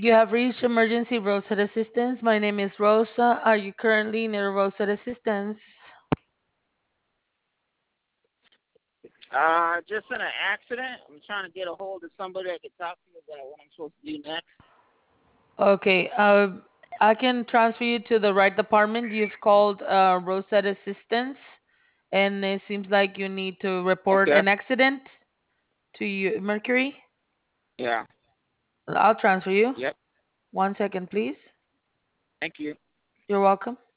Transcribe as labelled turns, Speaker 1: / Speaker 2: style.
Speaker 1: You have reached emergency roadside assistance. My name is Rosa. Are you currently near roadside assistance?
Speaker 2: Just in an accident. I'm trying to get a hold of somebody I could talk to about what I'm supposed to do next.
Speaker 1: Okay, I can transfer you to the right department. You've called roadside assistance, and it seems like you need to report
Speaker 2: Okay.
Speaker 1: an accident to you, Mercury.
Speaker 2: Yeah.
Speaker 1: I'll transfer you.
Speaker 2: Yep.
Speaker 1: 1 second, please.
Speaker 2: Thank you.
Speaker 1: You're welcome.